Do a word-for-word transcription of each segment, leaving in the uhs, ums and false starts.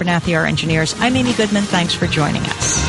Abernathy, our engineers. I'm Amy Goodman. Thanks for joining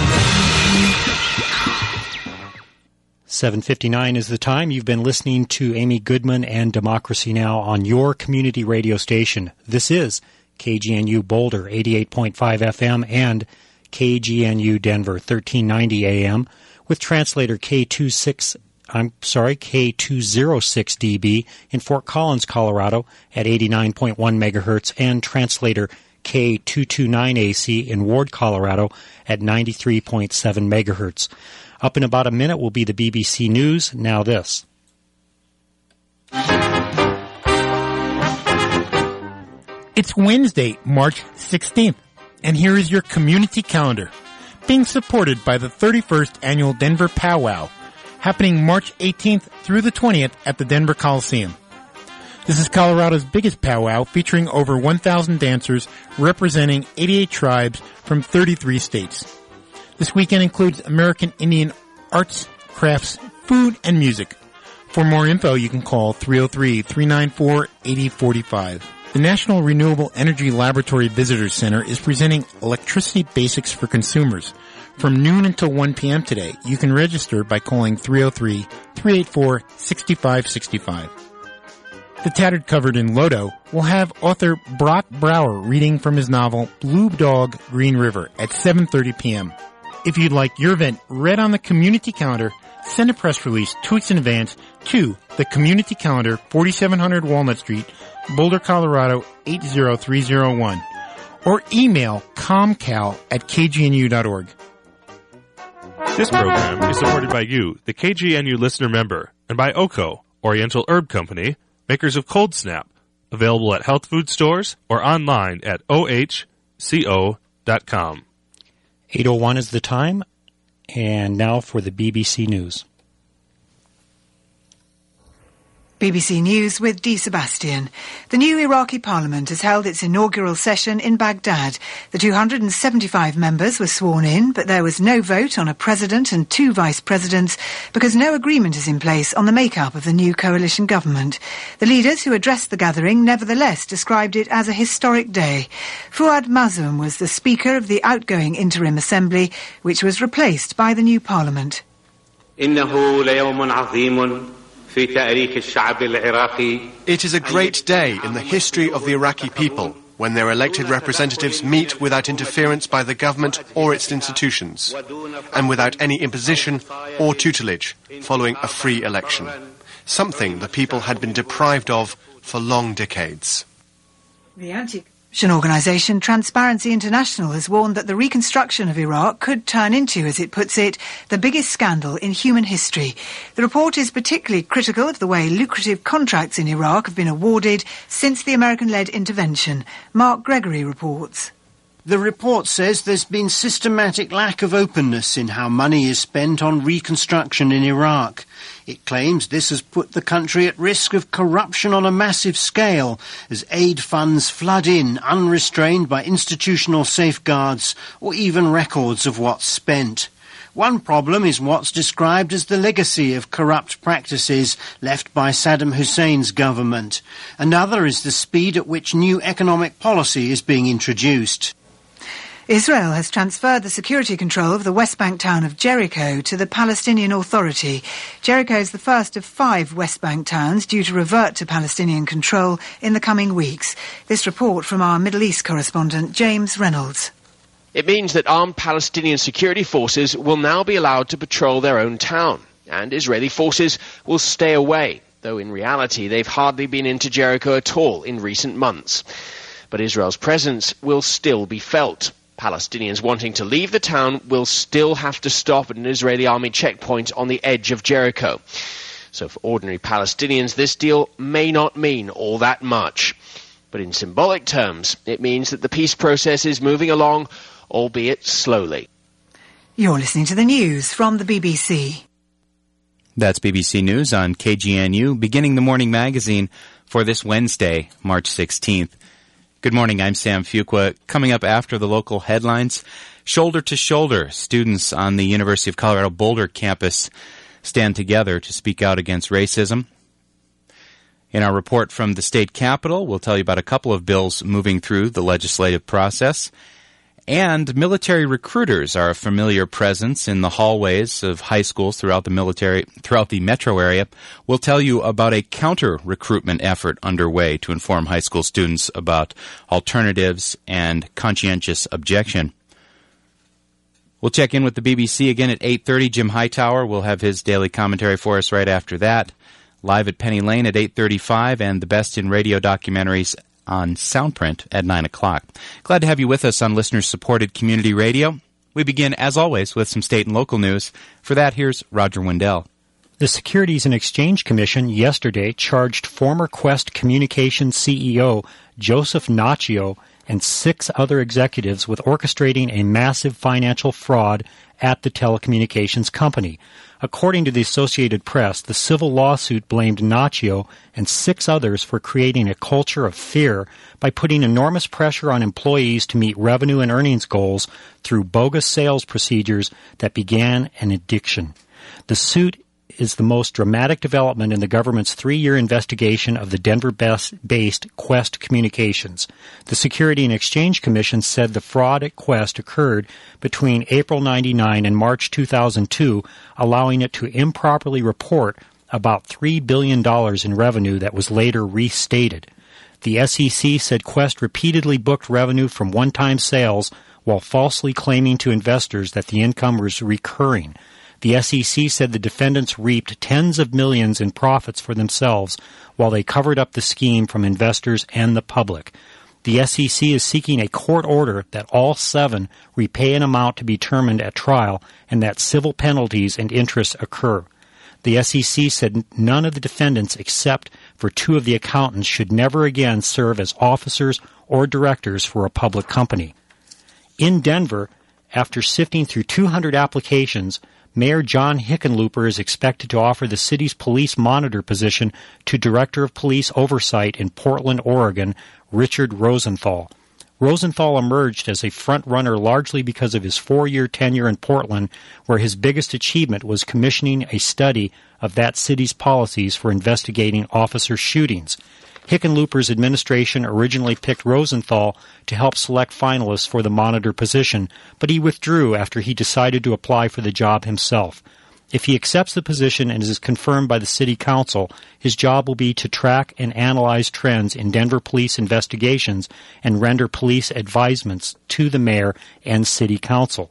us. seven fifty-nine is the time. You've been listening to Amy Goodman and Democracy Now! On your community radio station. This is K G N U Boulder, eighty-eight point five F M, and K G N U Denver, thirteen ninety A M, with translator K twenty-six, I'm sorry, K two oh six D B in Fort Collins, Colorado, at eighty-nine point one megahertz, and translator K two twenty-nine A C in Ward, Colorado, at ninety-three point seven megahertz. Up in about a minute will be the B B C News. Now this. It's Wednesday, March sixteenth, and here is your community calendar, being supported by the thirty-first Annual Denver Powwow, happening March eighteenth through the twentieth at the Denver Coliseum. This is Colorado's biggest powwow, featuring over one thousand dancers representing eighty-eight tribes from thirty-three states. This weekend includes American Indian arts, crafts, food, and music. For more info, you can call three oh three, three nine four, eight oh four five. The National Renewable Energy Laboratory Visitors Center is presenting Electricity Basics for Consumers. From noon until one p.m. today, you can register by calling three oh three, three eight four, six five six five. The Tattered Covered in Lodo will have author Brock Brower reading from his novel Blue Dog, Green River at seven thirty p.m. If you'd like your event read on the community calendar, send a press release two weeks in advance to the Community Calendar, forty-seven hundred Walnut Street, Boulder, Colorado, eight oh three oh one, or email comcal at k g n u dot org. This program is supported by you, the K G N U listener member, and by O C O, Oriental Herb Company, makers of Cold Snap, available at health food stores or online at o h co dot com. eight oh one is the time, and now for the B B C News. B B C News with Dee Sebastian. The new Iraqi parliament has held its inaugural session in Baghdad. The two hundred seventy-five members were sworn in, but there was no vote on a president and two vice presidents because no agreement is in place on the makeup of the new coalition government. The leaders who addressed the gathering nevertheless described it as a historic day. Fuad Mazum was the speaker of the outgoing interim assembly, which was replaced by the new parliament. إنه ليوم عظيم. It is a great day in the history of the Iraqi people when their elected representatives meet without interference by the government or its institutions, and without any imposition or tutelage following a free election, something the people had been deprived of for long decades. The anti An organisation, Transparency International, has warned that the reconstruction of Iraq could turn into, as it puts it, the biggest scandal in human history. The report is particularly critical of the way lucrative contracts in Iraq have been awarded since the American-led intervention. Mark Gregory reports. The report says there's been systematic lack of openness in how money is spent on reconstruction in Iraq. It claims this has put the country at risk of corruption on a massive scale as aid funds flood in unrestrained by institutional safeguards or even records of what's spent. One problem is what's described as the legacy of corrupt practices left by Saddam Hussein's government. Another is the speed at which new economic policy is being introduced. Israel has transferred the security control of the West Bank town of Jericho to the Palestinian Authority. Jericho is the first of five West Bank towns due to revert to Palestinian control in the coming weeks. This report from our Middle East correspondent, James Reynolds. It means that armed Palestinian security forces will now be allowed to patrol their own town, and Israeli forces will stay away, though in reality they've hardly been into Jericho at all in recent months. But Israel's presence will still be felt. Palestinians wanting to leave the town will still have to stop at an Israeli army checkpoint on the edge of Jericho. So for ordinary Palestinians, this deal may not mean all that much. But in symbolic terms, it means that the peace process is moving along, albeit slowly. You're listening to the news from the B B C. That's B B C News on K G N U, beginning the morning magazine for this Wednesday, March sixteenth. Good morning, I'm Sam Fuqua. Coming up after the local headlines, shoulder to shoulder, students on the University of Colorado Boulder campus stand together to speak out against racism. In our report from the state capitol, we'll tell you about a couple of bills moving through the legislative process. And military recruiters are a familiar presence in the hallways of high schools throughout the military, throughout the metro area. We'll tell you about a counter-recruitment effort underway to inform high school students about alternatives and conscientious objection. We'll check in with the B B C again at eight thirty. Jim Hightower will have his daily commentary for us right after that. Live at Penny Lane at eight thirty-five, and the best in radio documentaries on Soundprint at nine o'clock. Glad to have you with us on listener-supported community radio. We begin, as always, with some state and local news. For that, here's Roger Wendell. The Securities and Exchange Commission yesterday charged former Quest Communications C E O Joseph Naccio and six other executives with orchestrating a massive financial fraud at the telecommunications company. According to the Associated Press, the civil lawsuit blamed Naccio and six others for creating a culture of fear by putting enormous pressure on employees to meet revenue and earnings goals through bogus sales procedures that began an addiction. The suit is the most dramatic development in the government's three-year investigation of the Denver-based Quest Communications. The Security and Exchange Commission said the fraud at Quest occurred between April ninety-nine and March two thousand two, allowing it to improperly report about three billion dollars in revenue that was later restated. The S E C said Quest repeatedly booked revenue from one-time sales while falsely claiming to investors that the income was recurring. The S E C said the defendants reaped tens of millions in profits for themselves while they covered up the scheme from investors and the public. The S E C is seeking a court order that all seven repay an amount to be determined at trial and that civil penalties and interest occur. The S E C said none of the defendants except for two of the accountants should never again serve as officers or directors for a public company. In Denver, after sifting through two hundred applications, Mayor John Hickenlooper is expected to offer the city's police monitor position to Director of Police Oversight in Portland, Oregon, Richard Rosenthal. Rosenthal emerged as a front-runner largely because of his four-year tenure in Portland, where his biggest achievement was commissioning a study of that city's policies for investigating officer shootings. Hickenlooper's administration originally picked Rosenthal to help select finalists for the monitor position, but he withdrew after he decided to apply for the job himself. If he accepts the position and is confirmed by the city council, his job will be to track and analyze trends in Denver police investigations and render police advisements to the mayor and city council.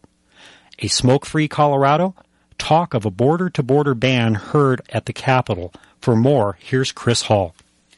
A smoke-free Colorado? Talk of a border-to-border ban heard at the Capitol. For more, here's Chris Hall.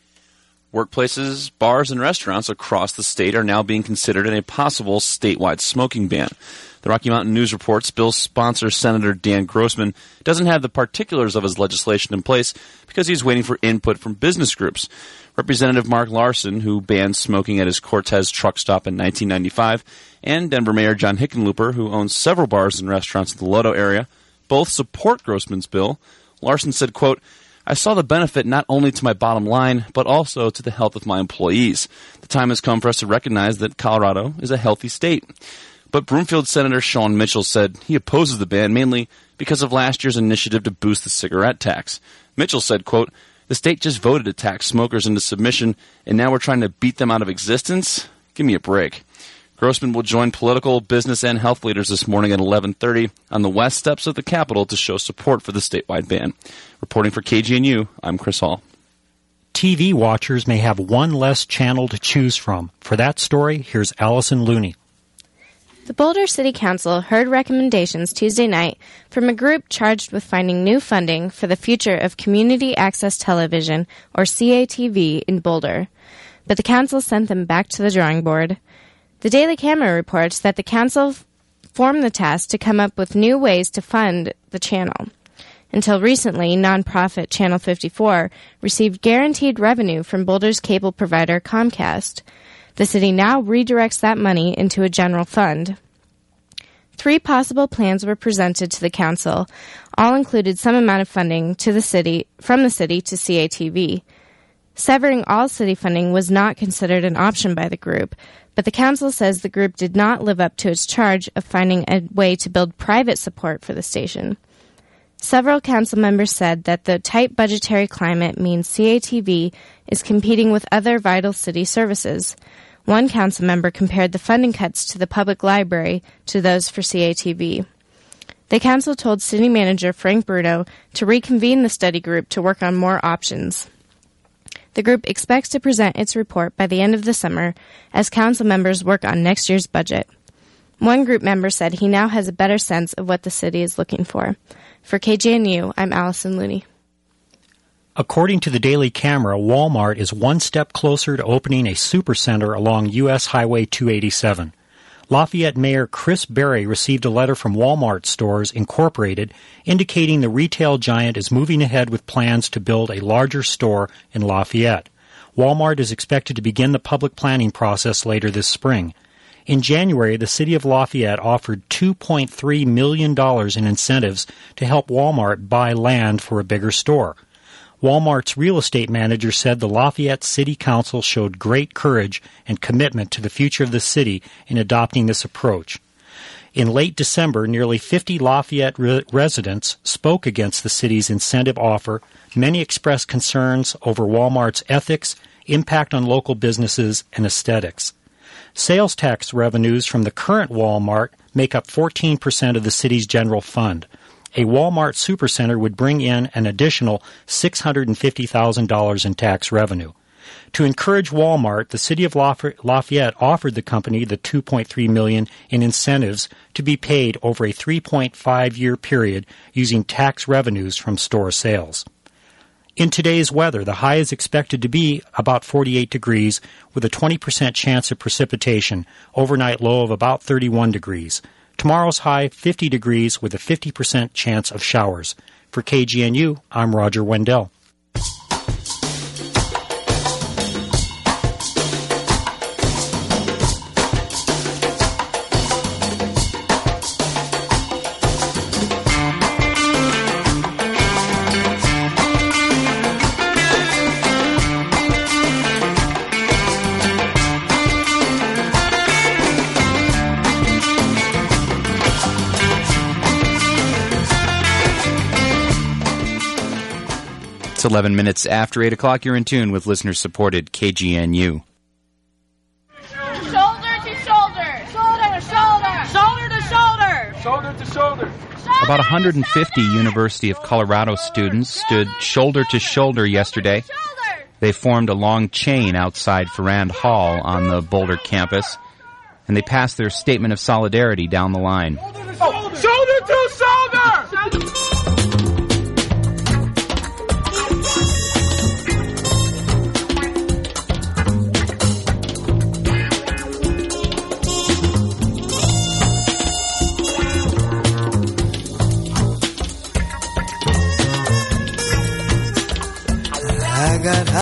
Workplaces, bars, and restaurants across the state are now being considered in a possible statewide smoking ban. The Rocky Mountain News reports bill's sponsor, Senator Dan Grossman, doesn't have the particulars of his legislation in place because he's waiting for input from business groups. Representative Mark Larson, who banned smoking at his Cortez truck stop in nineteen ninety-five, and Denver Mayor John Hickenlooper, who owns several bars and restaurants in the Lodo area, both support Grossman's bill. Larson said, quote, "I saw the benefit not only to my bottom line, but also to the health of my employees. The time has come for us to recognize that Colorado is a healthy state." But Broomfield Senator Sean Mitchell said he opposes the ban mainly because of last year's initiative to boost the cigarette tax. Mitchell said, quote, "The state just voted to tax smokers into submission, and now we're trying to beat them out of existence? Give me a break." Grossman will join political, business, and health leaders this morning at eleven thirty on the west steps of the Capitol to show support for the statewide ban. Reporting for K G N U, I'm Chris Hall. T V watchers may have one less channel to choose from. For that story, here's Allison Looney. The Boulder City Council heard recommendations Tuesday night from a group charged with finding new funding for the future of Community Access Television, or C A T V, in Boulder. But the council sent them back to the drawing board. The Daily Camera reports that the council formed the task to come up with new ways to fund the channel. Until recently, nonprofit Channel fifty-four received guaranteed revenue from Boulder's cable provider Comcast. The city now redirects that money into a general fund. Three possible plans were presented to the council. All included some amount of funding to the city from the city to C A T V. Severing all city funding was not considered an option by the group, but the council says the group did not live up to its charge of finding a way to build private support for the station. Several council members said that the tight budgetary climate means C A T V is competing with other vital city services. One council member compared the funding cuts to the public library to those for C A T V. The council told City Manager Frank Bruno to reconvene the study group to work on more options. The group expects to present its report by the end of the summer as council members work on next year's budget. One group member said he now has a better sense of what the city is looking for. For K G N U, I'm Allison Looney. According to the Daily Camera, Walmart is one step closer to opening a supercenter along U S Highway two eighty-seven. Lafayette Mayor Chris Berry received a letter from Walmart Stores Incorporated indicating the retail giant is moving ahead with plans to build a larger store in Lafayette. Walmart is expected to begin the public planning process later this spring. In January, the city of Lafayette offered two point three million dollars in incentives to help Walmart buy land for a bigger store. Walmart's real estate manager said the Lafayette City Council showed great courage and commitment to the future of the city in adopting this approach. In late December, nearly fifty Lafayette re- residents spoke against the city's incentive offer. Many expressed concerns over Walmart's ethics, impact on local businesses, and aesthetics. Sales tax revenues from the current Walmart make up fourteen percent of the city's general fund. A Walmart supercenter would bring in an additional six hundred fifty thousand dollars in tax revenue. To encourage Walmart, the city of Lafayette offered the company the two point three million dollars in incentives to be paid over a three point five year period using tax revenues from store sales. In today's weather, the high is expected to be about forty-eight degrees with a twenty percent chance of precipitation, overnight low of about thirty-one degrees. Tomorrow's high, fifty degrees with a fifty percent chance of showers. For K G N U, I'm Roger Wendell. It's eleven minutes after eight o'clock. You're in tune with listener-supported K G N U. Shoulder to shoulder. Shoulder to shoulder. Shoulder to shoulder. Shoulder to shoulder. About one hundred fifty University of Colorado students stood shoulder to shoulder yesterday. They formed a long chain outside Farrand Hall on the Boulder campus, and they passed their statement of solidarity down the line. Shoulder to shoulder. I got